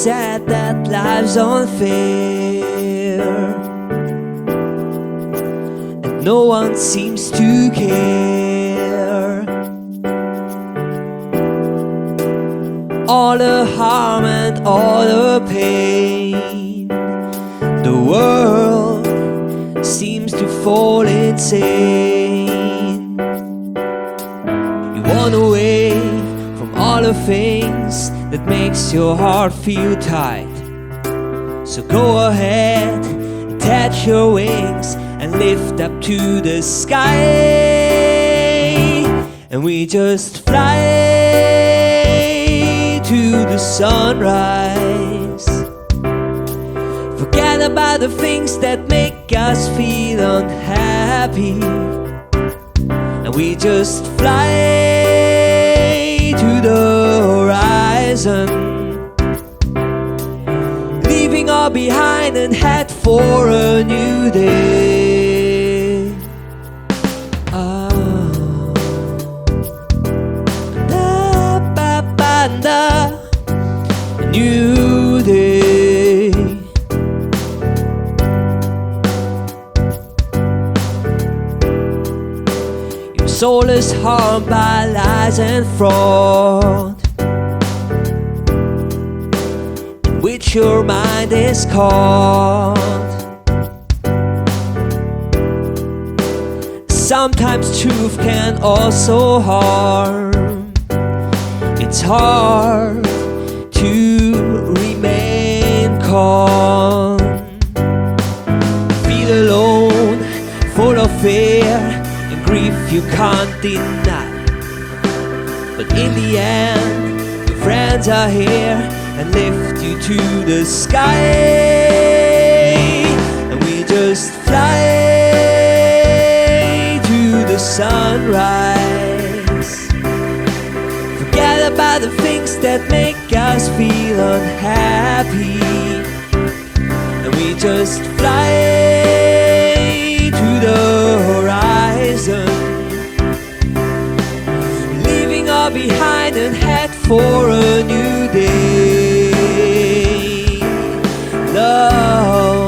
sad that life's unfair, and no one seems to care. All the harm and all the pain, the world seems to fall insane. You run away from all the things that makes your heart feel tight. So go ahead, attach your wings and lift up to the sky, and we just fly to the sunrise. Forget about the things that make us feel unhappy, and we just fly to the horizon, leaving all behind and head for a new day. A new day. Your soul is harmed by lies and fraud, in which your mind is caught. Sometimes truth can also harm. It's hard to remain calm. Feel alone, full of fear and grief you can't deny. But in the end, your friends are here and lift you to the sky, and we just fly to the sunrise. Forget about the things that make us feel unhappy, and we just fly to the horizon, leaving all behind and head for a new day. Love,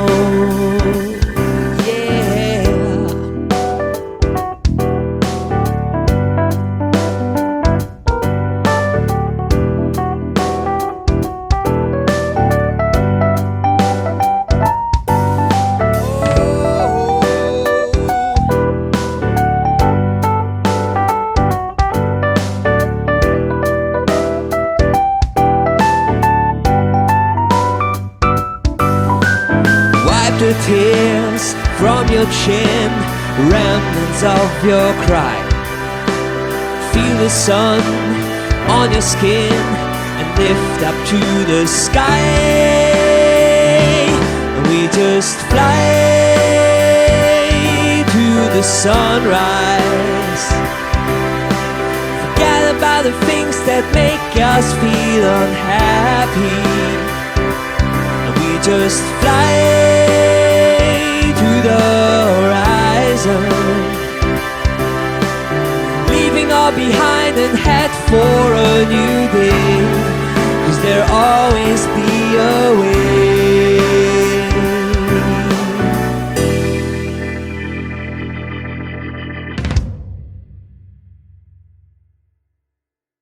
the tears from your chin, remnants of your cry. Feel the sun on your skin and lift up to the sky, and we just fly to the sunrise. Forget about the things that make us feel unhappy, and we just fly